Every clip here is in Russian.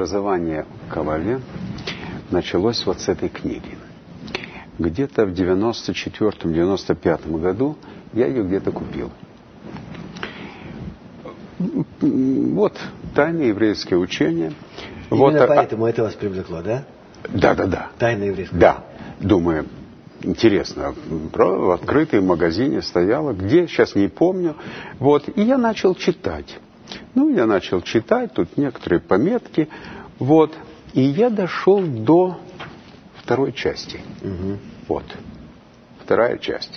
образование в Кабале началось вот с этой книги. Где-то в 94-95 году я ее где-то купил. Вот тайные еврейские учения. Именно вот, поэтому это вас привлекло, да? Да. Тайные еврейские. Да. Думаю, интересно, в открытом магазине стояло, где, сейчас не помню. Вот, и я начал читать. Я начал читать, тут некоторые пометки. Вот, и я дошел до второй части. Угу. Вот, вторая часть.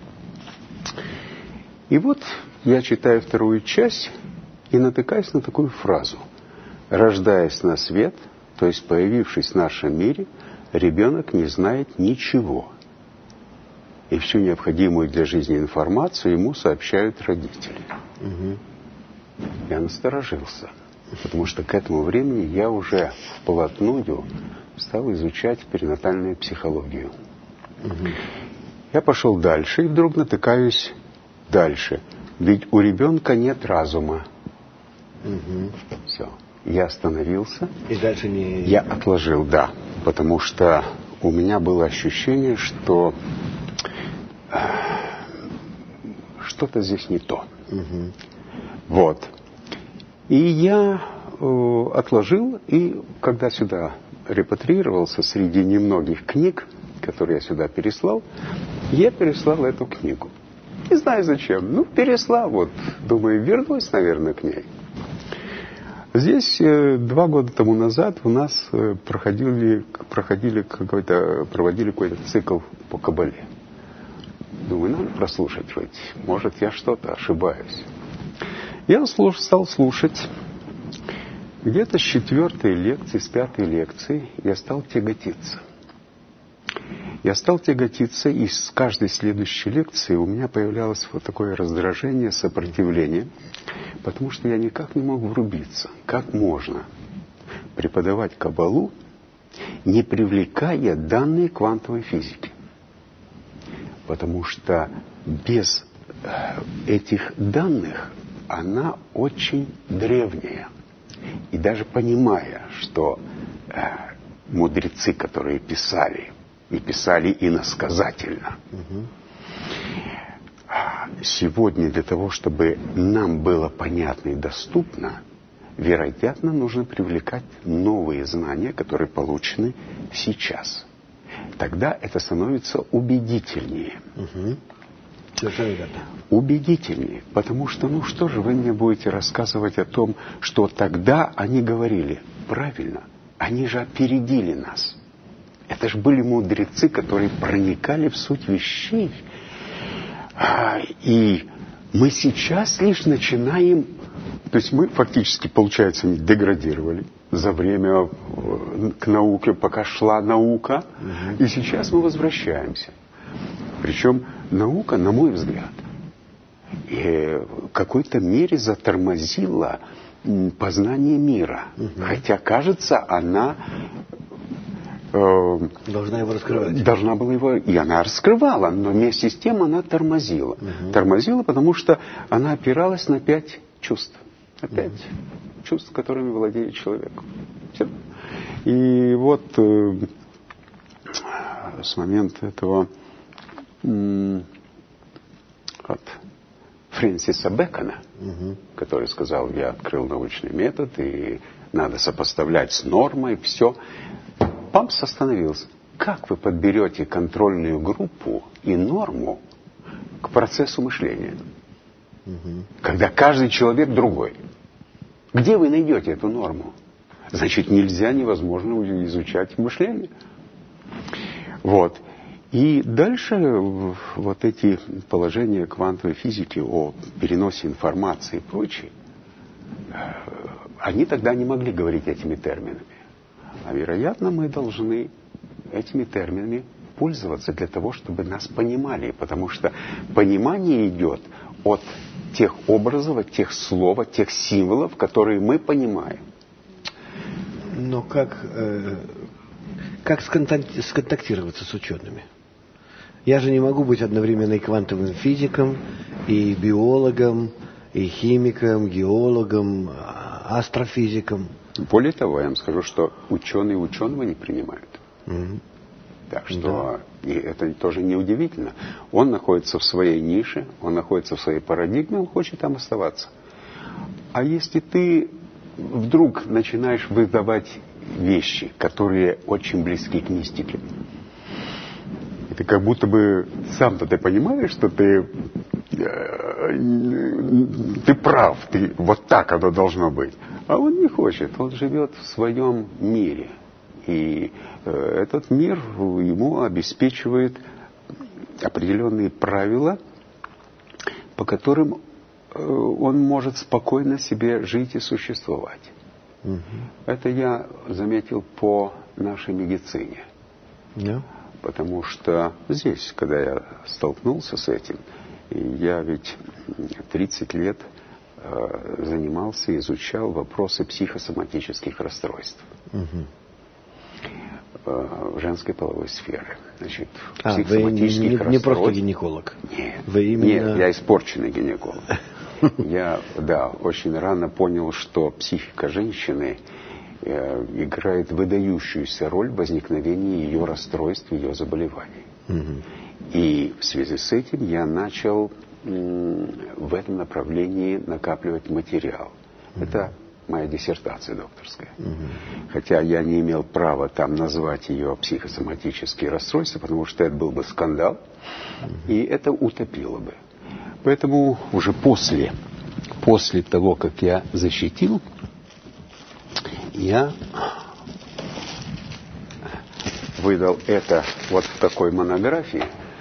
И вот я читаю вторую часть и натыкаюсь на такую фразу. Рождаясь на свет, то есть появившись в нашем мире, ребенок не знает ничего. И всю необходимую для жизни информацию ему сообщают родители. Угу. Я насторожился, потому что к этому времени я уже вплотную стал изучать перинатальную психологию. Угу. Я пошел дальше и вдруг натыкаюсь дальше. Ведь у ребенка нет разума. Угу. Все. Я остановился. И дальше не... Я отложил, да. Потому что у меня было ощущение, что что-то здесь не то. Угу. Вот. И я отложил, и когда сюда репатриировался, среди немногих книг, которые я сюда переслал, я переслал эту книгу. Не знаю зачем. Переслал, вот. Думаю, вернусь, наверное, к ней. Здесь 2 года тому назад у нас проводили какой-то цикл по Кабале. Думаю, надо прослушать ведь. Может, я что-то ошибаюсь. Я стал слушать. Где-то с 4-й лекции, с 5-й лекции я стал тяготиться. И с каждой следующей лекции у меня появлялось вот такое раздражение, сопротивление, потому что я никак не мог врубиться. Как можно преподавать Кабалу, не привлекая данные квантовой физики? Потому что без этих данных она очень древняя. И даже понимая, что мудрецы, которые писали, и писали иносказательно, сегодня для того, чтобы нам было понятно и доступно, вероятно, нужно привлекать новые знания, которые получены сейчас. Тогда это становится убедительнее. Убедительнее. Потому что, что же вы мне будете рассказывать о том, что тогда они говорили? Правильно, они же опередили нас. Это же были мудрецы, которые проникали в суть вещей. И мы сейчас лишь начинаем... То есть мы фактически, получается, деградировали за время к науке, пока шла наука. И сейчас мы возвращаемся. Причем наука, на мой взгляд, в какой-то мере затормозила познание мира. Хотя, кажется, она... должна его раскрывать. Должна была его... И она раскрывала, но вместе с тем она тормозила. Тормозила, потому что она опиралась на 5 чувств. На 5 чувств, которыми владеет человек. Все. И вот с момента этого от Фрэнсиса Бэкона, который сказал, я открыл научный метод, и надо сопоставлять с нормой, все. Пампс остановился. Как вы подберете контрольную группу и норму к процессу мышления? Когда каждый человек другой. Где вы найдете эту норму? Значит, невозможно изучать мышление. Вот. И дальше вот эти положения квантовой физики о переносе информации и прочее, они тогда не могли говорить этими терминами. А вероятно, мы должны этими терминами пользоваться для того, чтобы нас понимали. Потому что понимание идет от тех образов, от тех слов, от тех символов, которые мы понимаем. Но как сконтактироваться с учеными? Я же не могу быть одновременно и квантовым физиком, и биологом, и химикам, геологам, астрофизикам. Более того, я вам скажу, что ученые ученого не принимают. Так что и это тоже неудивительно. Он находится в своей нише, он находится в своей парадигме, он хочет там оставаться. А если ты вдруг начинаешь выдавать вещи, которые очень близки к мистике, ты как будто бы сам-то ты понимаешь, что ты прав, вот так оно должно быть. А он не хочет, он живет в своем мире. И этот мир ему обеспечивает определенные правила, по которым он может спокойно себе жить и существовать. Это я заметил по нашей медицине. Потому что здесь, когда я столкнулся с этим, я ведь 30 лет занимался, изучал вопросы психосоматических расстройств. В женской половой сфере. Значит, психосоматических вы не просто гинеколог? Нет, вы именно... нет, я испорченный гинеколог. Я, очень рано понял, что психика женщины играет выдающуюся роль в возникновении ее расстройств, ее заболеваний. И в связи с этим я начал в этом направлении накапливать материал. Это моя диссертация докторская. Хотя я не имел права там назвать ее психосоматические расстройства, потому что это был бы скандал, и это утопило бы. Поэтому уже после того, как я защитил, я выдал это вот в такой монографии.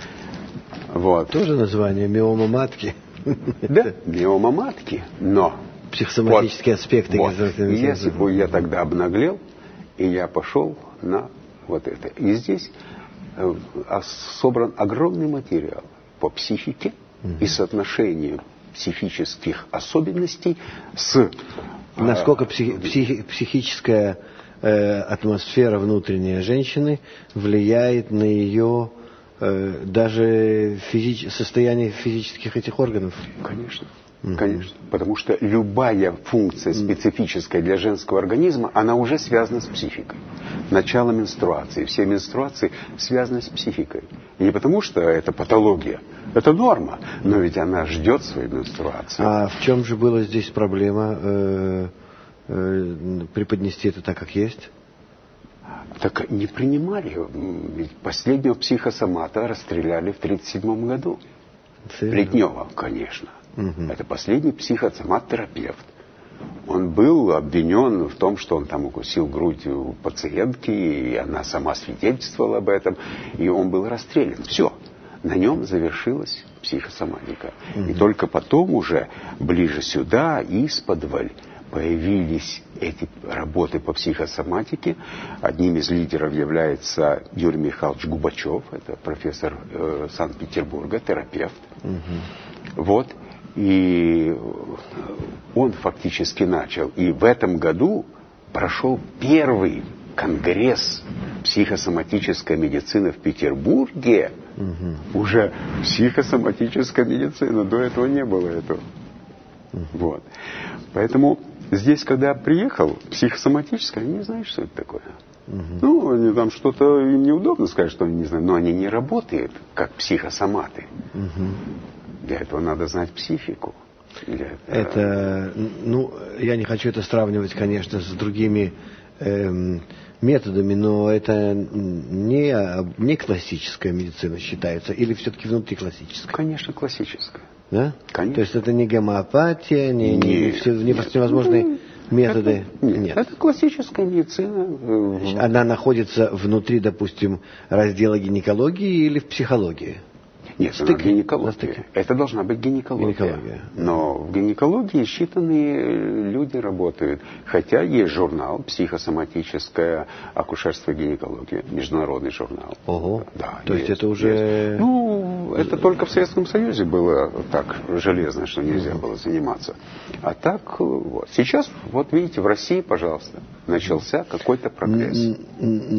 Вот. Тоже название миома матки. Да, миома матки, но психосоматические аспекты. Если бы я тогда обнаглел, и я пошел на вот это. И здесь собран огромный материал по психике и соотношению психических особенностей с... Насколько психическая атмосфера внутренняя женщины влияет на ее даже состояние физических этих органов? Конечно. Конечно. Потому что любая функция специфическая для женского организма, она уже связана с психикой. Начало менструации. Все менструации связаны с психикой. И не потому, что это патология. Это норма. Но ведь она ждет своей менструации. А в чем же была здесь проблема преподнести это так, как есть? Так не принимали. Ведь последнего психосомата расстреляли в 1937 году. Плетнева, конечно. Это последний психосомат-терапевт. Он был обвинен в том, что он там укусил грудь у пациентки, и она сама свидетельствовала об этом, и он был расстрелян. Все. На нем завершилась психосоматика. И только потом уже, ближе сюда, исподволь, появились эти работы по психосоматике. Одним из лидеров является Юрий Михайлович Губачев, это профессор Санкт-Петербурга, терапевт. Вот. И он фактически начал. И в этом году прошел первый конгресс психосоматической медицины в Петербурге. Уже психосоматическая медицина. До этого не было этого. Вот. Поэтому здесь, когда я приехал, психосоматическая, они не знают, что это такое. Ну, они там что-то, им неудобно сказать, что они не знают, но они не работают как психосоматы. Для этого надо знать психику. Это, я не хочу это сравнивать, конечно, с другими методами, но это не классическая медицина считается, или все-таки внутри классическая? Конечно, классическая. Да? Конечно. То есть это не гомеопатия, не всевозможные методы? Нет. Это классическая медицина. Она находится внутри, допустим, раздела гинекологии или в психологии? Нет, это гинекология. Это должна быть гинекология. Но в гинекологии считанные люди работают. Хотя есть журнал «Психосоматическое акушерство и гинекология», международный журнал. Ого. Да, то есть это уже... Есть. Это только в Советском Союзе было так железно, что нельзя было заниматься. А так, вот. Сейчас, вот видите, в России, пожалуйста, начался какой-то прогресс.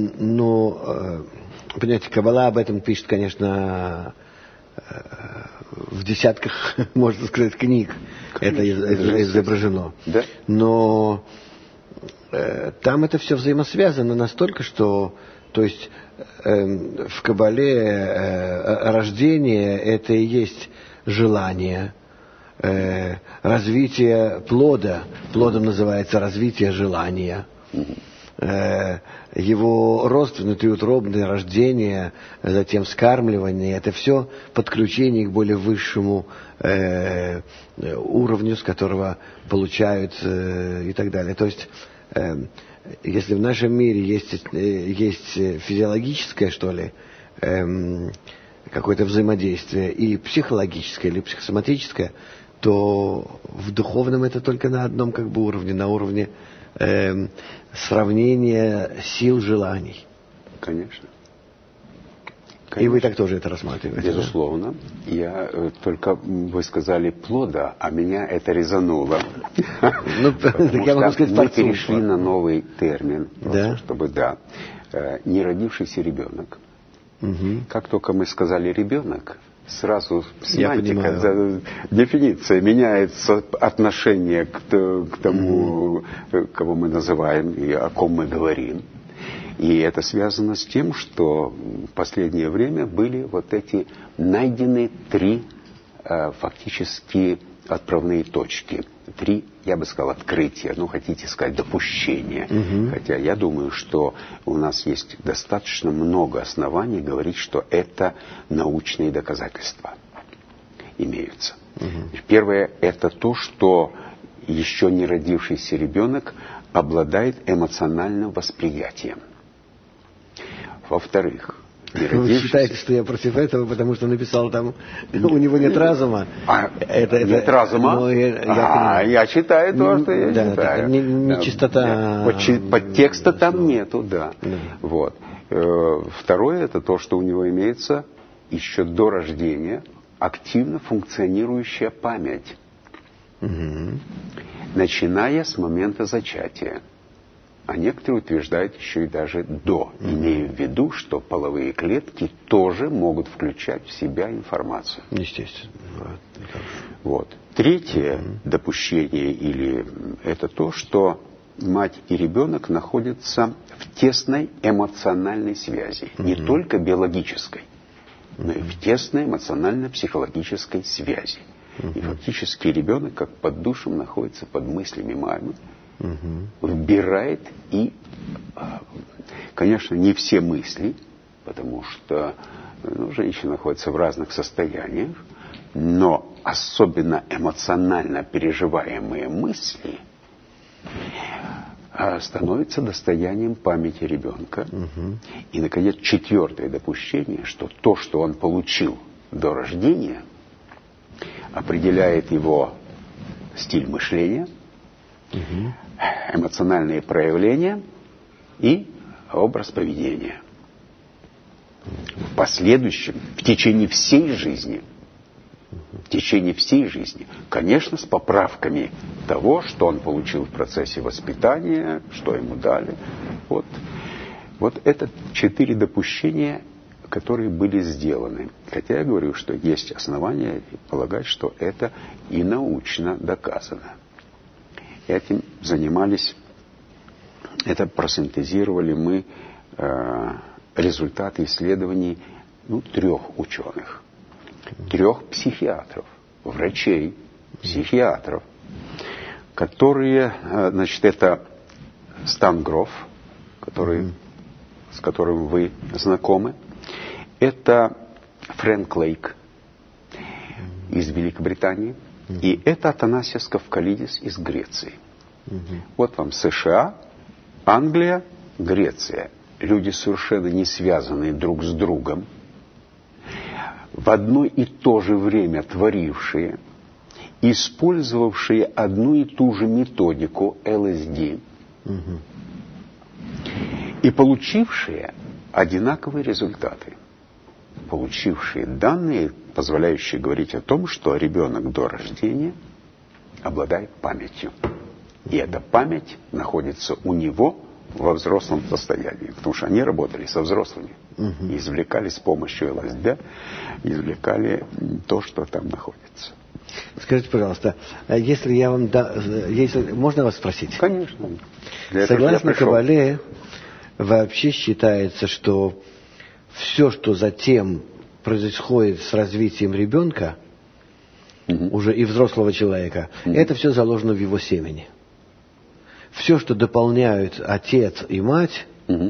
Но, понимаете, Каббала об этом пишет, конечно... в десятках, можно сказать, книг это изображено. Да? Но там это все взаимосвязано настолько, что, то есть, в Кабале рождение — это и есть желание, развитие плода. Плодом называется развитие желания. Его рост внутриутробное, рождение, затем вскармливание — это все подключение к более высшему уровню, с которого получают и так далее. То есть, если в нашем мире есть физиологическое, что ли, какое-то взаимодействие, и психологическое или психосоматическое, то в духовном это только на одном как бы уровне, на уровне сравнения сил желаний. Конечно. И вы так тоже это рассматриваете? Безусловно. Да? Я только, вы сказали, плода, а меня это резануло. Ну, так я могу сказать, мы перешли на новый термин, да? Чтобы, неродившийся ребенок. Как только мы сказали ребенок, сразу семантика, дефиниция меняется, отношение к тому, кого мы называем и о ком мы говорим. И это связано с тем, что в последнее время были вот эти найдены 3 фактически отправные точки. 3, я бы сказал, открытия, хотите сказать, допущения. Хотя я думаю, что у нас есть достаточно много оснований говорить, что это научные доказательства имеются. Первое — это то, что еще не родившийся ребенок обладает эмоциональным восприятием. Во-вторых, вы считаете, что я против этого, потому что написал там, у него нет разума? Нет разума? Я читаю то, что я читаю. Нечистота. Подтекста там нету, да. Вот. Второе — это то, что у него имеется еще до рождения активно функционирующая память, начиная с момента зачатия. А некоторые утверждают еще и даже до, имея в виду, что половые клетки тоже могут включать в себя информацию. Естественно. Вот. Третье допущение или это то, что мать и ребенок находятся в тесной эмоциональной связи, не только биологической, но и в тесной эмоционально-психологической связи. И фактически ребенок, как под душем, находится под мыслями мамы, вбирает и, конечно, не все мысли, потому что женщина находится в разных состояниях, но особенно эмоционально переживаемые мысли становятся достоянием памяти ребенка. И, наконец, 4-е допущение, что то, что он получил до рождения, определяет его стиль мышления, эмоциональные проявления и образ поведения. В последующем, в течение всей жизни, конечно, с поправками того, что он получил в процессе воспитания, что ему дали. Вот это 4 допущения, которые были сделаны. Хотя я говорю, что есть основания полагать, что это и научно доказано. Этим занимались, это просинтезировали мы результаты исследований 3 ученых, 3 психиатров, врачей, психиатров, которые, это Стан Гроф, с которым вы знакомы, это Фрэнк Лейк из Великобритании, и это Атанасиос Кавкалидис из Греции. Вот вам США, Англия, Греция. Люди, совершенно не связанные друг с другом, в одно и то же время творившие, использовавшие одну и ту же методику ЛСД и получившие одинаковые результаты. Получившие данные, позволяющие говорить о том, что ребенок до рождения обладает памятью. И эта память находится у него во взрослом состоянии, потому что они работали со взрослыми. И извлекали с помощью ЛСД, извлекали то, что там находится. Скажите, пожалуйста, если я вам если можно вас спросить? Конечно. Согласно Кабале, вообще считается, что все, что затем происходит с развитием ребенка, уже и взрослого человека, это все заложено в его семени. Все, что дополняют отец и мать,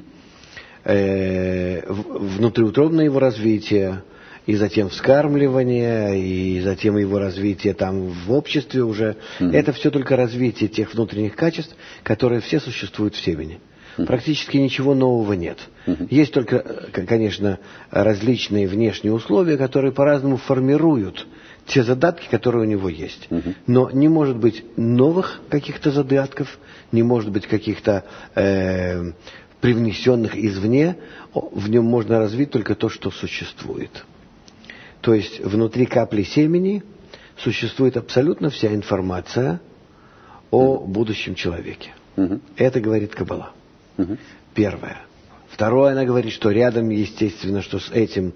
внутриутробное его развитие, и затем вскармливание, и затем его развитие там в обществе уже, это все только развитие тех внутренних качеств, которые все существуют в семени. Практически ничего нового нет. Есть только, конечно, различные внешние условия, которые по-разному формируют те задатки, которые у него есть. Но не может быть новых каких-то задатков, не может быть каких-то привнесенных извне. В нем можно развить только то, что существует. То есть внутри капли семени существует абсолютно вся информация о будущем человеке. Это говорит Каббала. Первое. Второе, она говорит, что рядом, естественно, что с этим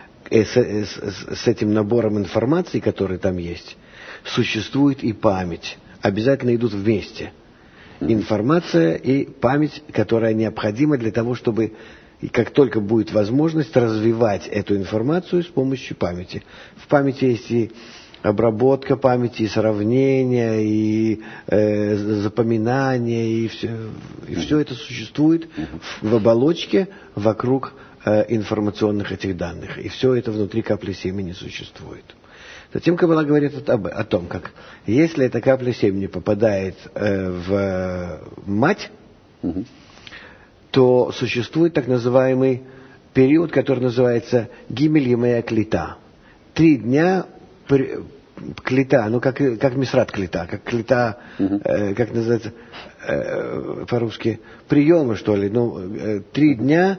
набором информации, который там есть, существует и память. Обязательно идут вместе. Информация и память, которая необходима для того, чтобы, как только будет возможность, развивать эту информацию с помощью памяти. В памяти есть и обработка памяти, и сравнение, и запоминание, и все это существует в оболочке вокруг информационных этих данных. И все это внутри капли семени существует. Затем Каббала говорит о том, как если эта капля семени попадает в мать, то существует так называемый период, который называется гимель емея клита. 3 дня клита, ну как мисрат клита, как клита, как называется по-русски, приемы, что ли, 3 дня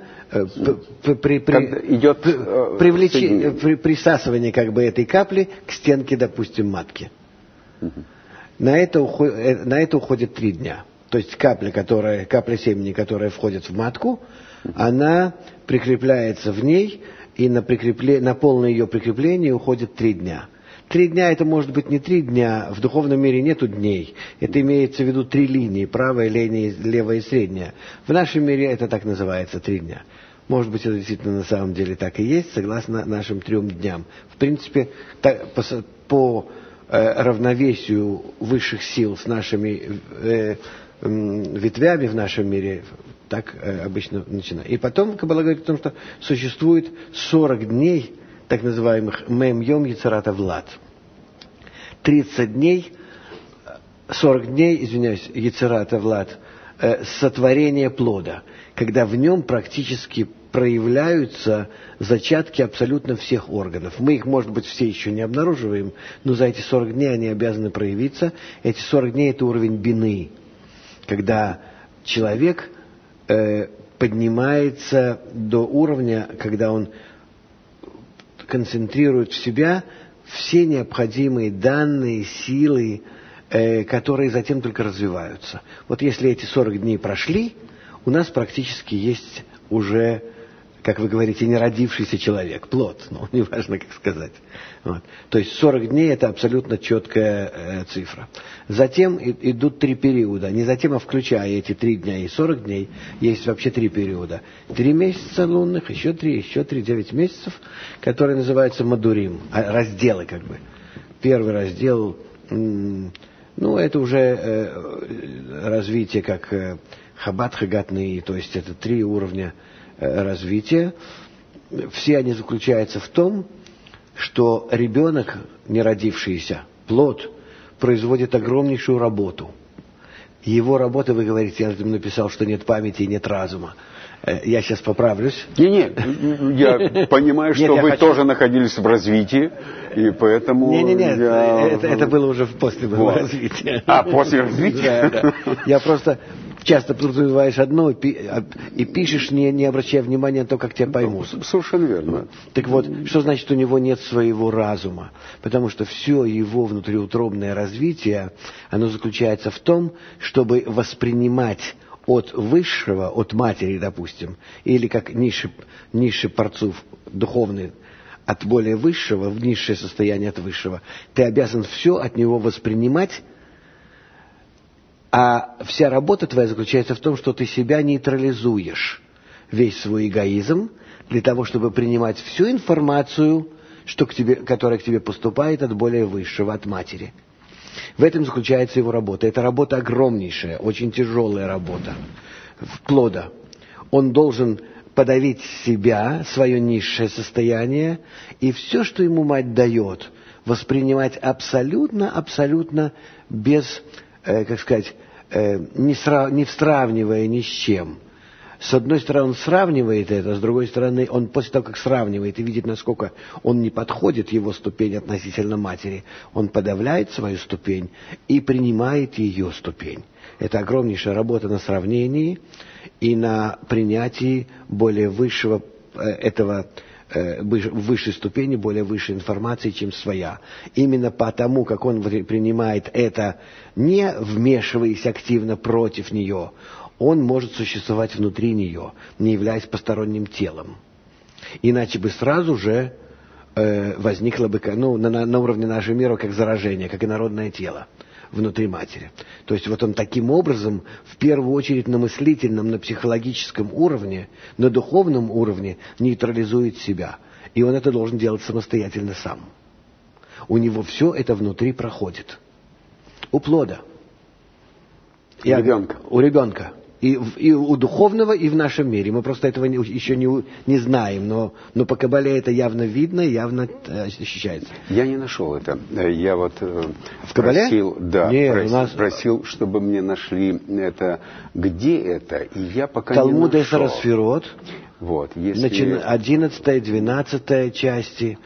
идет присасывание как бы этой капли к стенке, допустим, матки. На это уходит 3 дня. То есть капля семени, которая входит в матку, она прикрепляется в ней, и на полное ее прикрепление уходит 3 дня. 3 дня это может быть не 3 дня, в духовном мире нету дней. Это имеется в виду 3 линии, правая линия, левая и средняя. В нашем мире это так называется 3 дня. Может быть, это действительно на самом деле так и есть, согласно нашим 3 дням. В принципе, по равновесию высших сил с нашими ветвями в нашем мире, так обычно начинается. И потом Каббала говорит о том, что существует 40 дней, так называемых мем-йом яцерат авлад. 40 дней, яцерат авлад, сотворение плода, когда в нем практически проявляются зачатки абсолютно всех органов. Мы их, может быть, все еще не обнаруживаем, но за эти 40 дней они обязаны проявиться. Эти 40 дней – это уровень бины, когда человек поднимается до уровня, когда он концентрирует в себя все необходимые данные, силы, которые затем только развиваются. Вот если эти 40 дней прошли, у нас практически есть уже, как вы говорите, не родившийся человек, плод, неважно, как сказать. Вот. То есть 40 дней – это абсолютно четкая цифра. Затем идут 3 периода. Не затем, а включая эти 3 дня и 40 дней, есть вообще 3 периода. 3 месяца лунных, еще 3, 9 месяцев, которые называются мадурим, разделы как бы. Первый раздел, это уже развитие как хаббат, хагатный, то есть это 3 уровня развития. Все они заключаются в том, что ребенок, не родившийся, плод, производит огромнейшую работу. Его работа, вы говорите, я написал, что нет памяти и нет разума. Я сейчас поправлюсь. Нет, я понимаю, что вы тоже находились в развитии, и поэтому... Нет, это было уже после моего развития. После развития? Да. Я просто часто подразумеваешь одно и пишешь, не обращая внимания на то, как тебя поймут. Совершенно верно. Так вот, что значит, у него нет своего разума? Потому что все его внутриутробное развитие, оно заключается в том, чтобы воспринимать от высшего, от матери, допустим, или как низший парцуф духовный от более высшего в низшее состояние от высшего, ты обязан все от него воспринимать, а вся работа твоя заключается в том, что ты себя нейтрализуешь, весь свой эгоизм, для того, чтобы принимать всю информацию, которая к тебе поступает от более высшего, от матери. В этом заключается его работа. Это работа огромнейшая, очень тяжелая работа. Плода. Он должен подавить себя, свое низшее состояние, и все, что ему мать дает, воспринимать абсолютно без, не сравнивая ни с чем. С одной стороны, он сравнивает это, с другой стороны, он после того, как сравнивает и видит, насколько он не подходит, его ступень относительно матери, он подавляет свою ступень и принимает ее ступень. Это огромнейшая работа на сравнении и на принятии более высшего, высшей ступени, более высшей информации, чем своя. Именно потому, как он принимает это, не вмешиваясь активно против нее, он может существовать внутри нее, не являясь посторонним телом. Иначе бы сразу же возникло бы на уровне нашего мира как заражение, как инородное тело внутри матери. То есть вот он таким образом, в первую очередь на мыслительном, на психологическом уровне, на духовном уровне нейтрализует себя. И он это должен делать самостоятельно сам. У него все это внутри проходит. У плода. У ребенка. И у духовного, и в нашем мире. Мы просто этого еще не знаем, но по Кабале это явно видно, явно ощущается. Я не нашел это. Я вот в Кабале? Просил, чтобы мне нашли это, где это, и я пока Талмуд не нашел. Эсер Сферот, вот, если... 11, 12 части,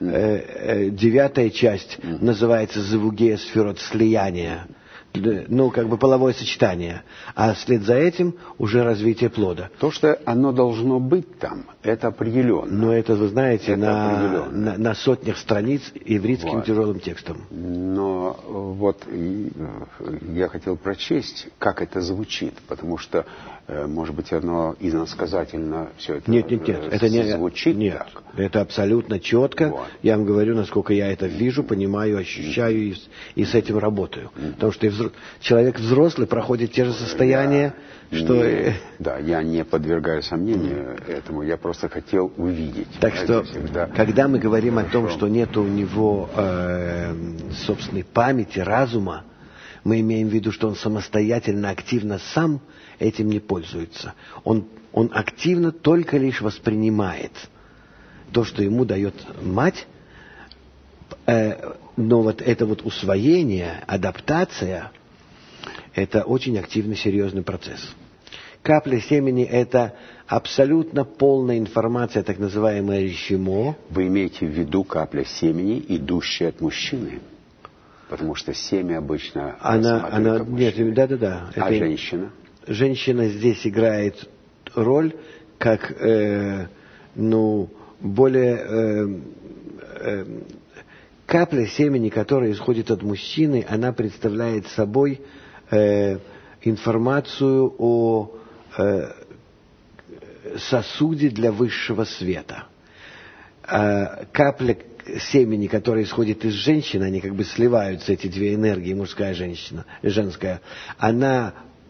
9 часть называется Зевугея Сферот, слияние. Половое сочетание. А вслед за этим уже развитие плода. То, что оно должно быть там, это определенно. Но это, вы знаете, на сотнях страниц ивритским тяжелым текстом. Но вот я хотел прочесть, как это звучит, потому что, может быть, оно иносказательно все это звучит. Нет, так. Это абсолютно четко. Вот. Я вам говорю, насколько я это вижу, понимаю, ощущаю и с этим работаю. Потому что человек взрослый проходит те же состояния, я не подвергаю сомнению этому, я просто хотел увидеть. Так что, когда мы говорим о том, что нет у него собственной памяти, разума, мы имеем в виду, что он самостоятельно, активно сам этим не пользуется. Он активно только лишь воспринимает то, что ему дает мать, но вот это вот усвоение, адаптация, это очень активный, серьезный процесс. Капля семени – это абсолютно полная информация, так называемая ришимо. Вы имеете в виду капля семени, идущая от мужчины? Потому что семя обычно рассматривают как мужчина. Да. А женщина? Женщина здесь играет роль как, более... Капля семени, которая исходит от мужчины, она представляет собой информацию о сосуде для высшего света. Капля семени, которая исходит из женщины, они как бы сливаются, эти две энергии, мужская и женская, она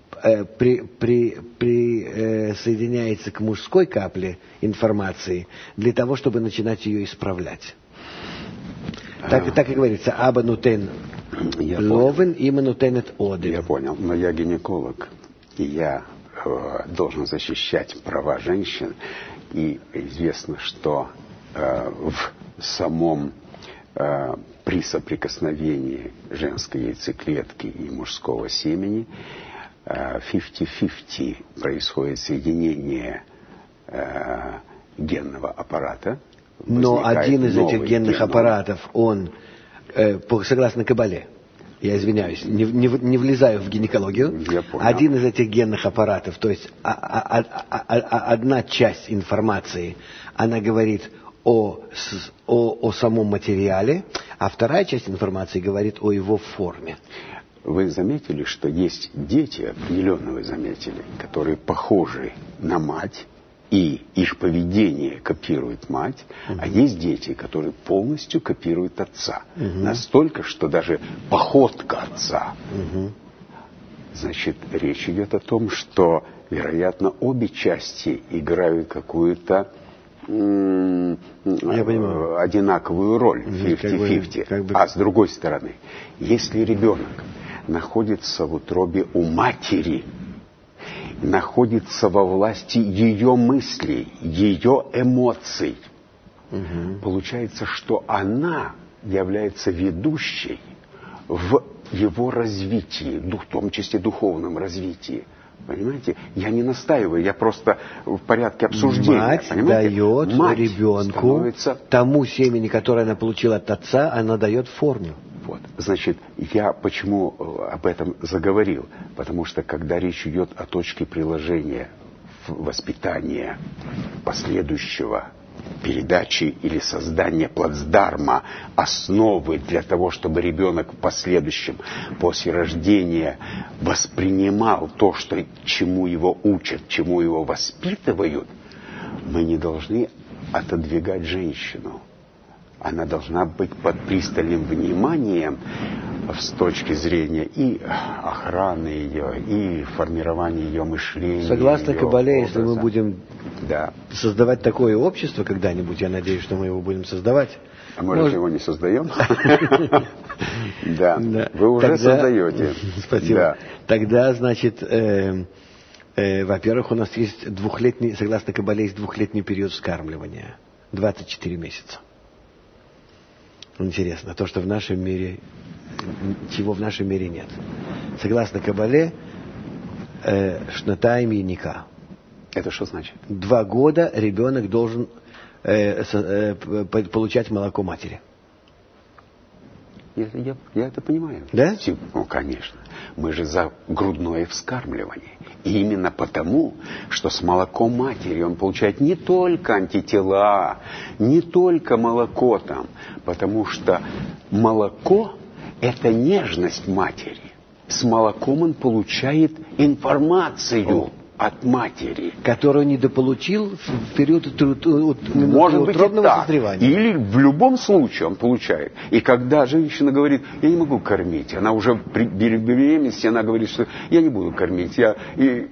присоединяется к мужской капле информации для того, чтобы начинать ее исправлять. Так и говорится, аба нутен ловен, има нутенет оден. Я понял, но я гинеколог, и я должен защищать права женщин, и известно, что в самом при соприкосновении женской яйцеклетки и мужского семени 50-50 происходит соединение генного аппарата. Но один из этих генных аппаратов, он, согласно Кабале, я извиняюсь, не влезаю в гинекологию, один из этих генных аппаратов, то есть одна часть информации, она говорит о самом материале, а вторая часть информации говорит о его форме. вы заметили, что есть дети, определенно вы заметили, которые похожи на мать, и их поведение копирует мать, а есть дети, которые полностью копируют отца. Настолько, что даже походка отца. Значит, речь идет о том, что, вероятно, обе части играют какую-то одинаковую роль, 50-50. А с другой стороны, если ребенок находится в утробе у матери, находится во власти ее мыслей, ее эмоций, получается, что она является ведущей в его развитии, в том числе духовном развитии. Понимаете? Я не настаиваю, я просто в порядке обсуждения. Мать дает ребенку тому семени, которое она получила от отца, она дает форму. Вот. Значит, я почему об этом заговорил? Потому что, когда речь идет о точке приложения воспитания последующего, передачи или создания плацдарма, основы для того, чтобы ребенок в последующем, после рождения, воспринимал то, чему его учат, чему его воспитывают, мы не должны отодвигать женщину. Она должна быть под пристальным вниманием с точки зрения и охраны ее, и формирования ее мышления. Согласно ее Кабале, образа. если мы будем создавать такое общество когда-нибудь, я надеюсь, что мы его будем создавать. А может, его не создаем? Да, вы уже создаете. Спасибо. Тогда, значит, во-первых, у нас есть согласно Кабале, есть двухлетний период вскармливания. 24 месяца. Интересно, то, что в нашем мире, чего в нашем мире нет. Согласно Кабале, шнатайм и ника. Это что значит? 2 года ребенок должен получать молоко матери. Я это понимаю. Да? Ну, конечно. Мы же за грудное вскармливание. И именно потому, что с молоком матери он получает не только антитела, не только молоко там, потому что молоко – это нежность матери. С молоком он получает информацию от матери. Которую недополучил в период утробного созревания. Или в любом случае он получает. И когда женщина говорит, я не могу кормить, она уже при беременности, она говорит, что я не буду кормить. И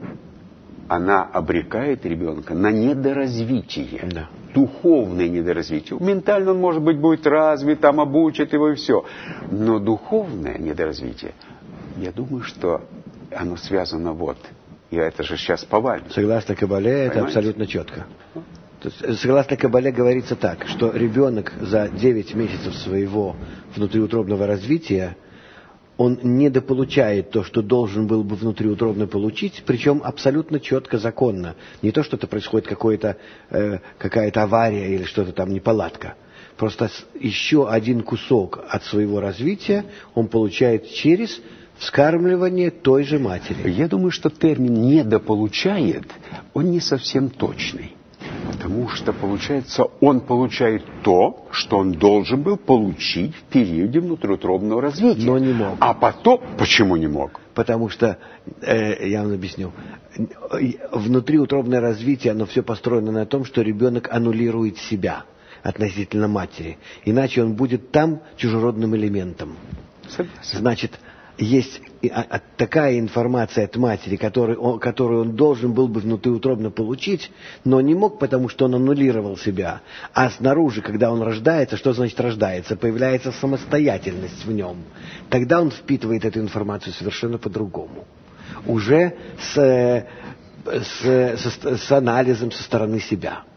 она обрекает ребенка на недоразвитие. Да. Духовное недоразвитие. Ментально он, может быть, будет развит, там обучат его и все. Но духовное недоразвитие, я думаю, что оно связано и это же сейчас повально. Согласно Кабале, это абсолютно четко. То есть, согласно Кабале говорится так, что ребенок за 9 месяцев своего внутриутробного развития, он недополучает то, что должен был бы внутриутробно получить, причем абсолютно четко, законно. Не то, что это происходит какая-то авария или что-то там неполадка. Просто еще один кусок от своего развития он получает через вскармливание той же матери. Я думаю, что термин «недополучает», он не совсем точный. Потому что, получается, он получает то, что он должен был получить в периоде внутриутробного развития. Но не мог. А потом... Почему не мог? Потому что, я вам объясню, внутриутробное развитие, оно все построено на том, что ребенок аннулирует себя относительно матери. Иначе он будет там чужеродным элементом. Согласен. Значит, есть такая информация от матери, которую он должен был бы внутриутробно получить, но не мог, потому что он аннулировал себя. А снаружи, когда он рождается, что значит рождается? Появляется самостоятельность в нем. Тогда он впитывает эту информацию совершенно по-другому. Уже с анализом со стороны себя.